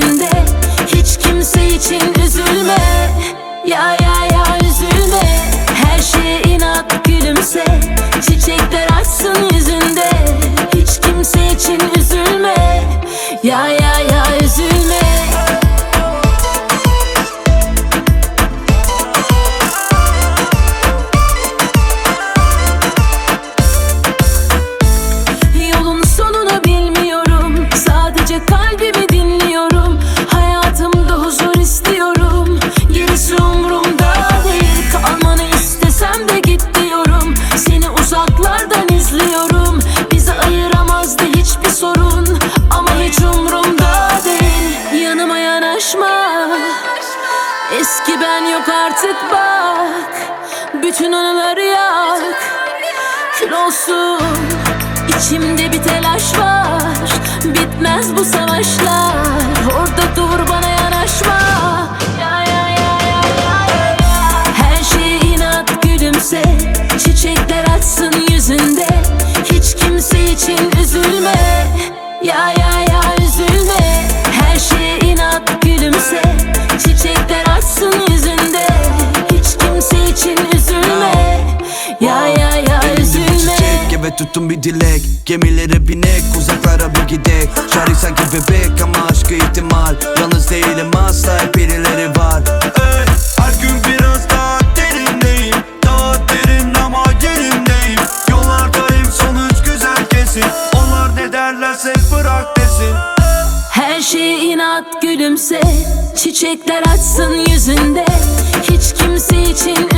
yüzünde. Hiç kimse için üzülme. Ya üzülme. Her şeye inat gülümse. Çiçekler açsın yüzünde. Hiç kimse için üzülme. Ya üzülme. Yolun sonunu bilmiyorum, sadece kalbimi dinliyorum. Hayatımda huzur istiyorum, gerisi umurumda değil. Kalmanı istesem de git diyorum, seni uzaklardan izliyorum. Bizi ayıramazdı hiçbir sorun, ama hiç umurumda değil. Yanıma yanaşma, eski ben yok artık bak. Bütün anıları yak, kül olsun. İçimde bir telaş var, bitmez bu savaşlar. Orada dur, bana yanaşma. Her şeye inat gülümse. Çiçekler açsın yüzünde. Hiç kimse için üzülme. Ya üzülme. Her şeye inat gülümse. Çiçekler açsın yüzünde. Hiç kimse için üzülme. Ya üzülme. Evet tuttum bir dilek, gemilere binek, uzaklara bir gidek. Şarkı sanki bebek ama aşkı ihtimal. Yalnız değilim asla, hep birileri var. Her gün biraz daha derindeyim, daha derin ama yerindeyim. Yollardayım, sonuç güzel kesin. Onlar ne derlerse bırak desin. Her şeye inat gülümse. Çiçekler açsın yüzünde. Hiç kimse için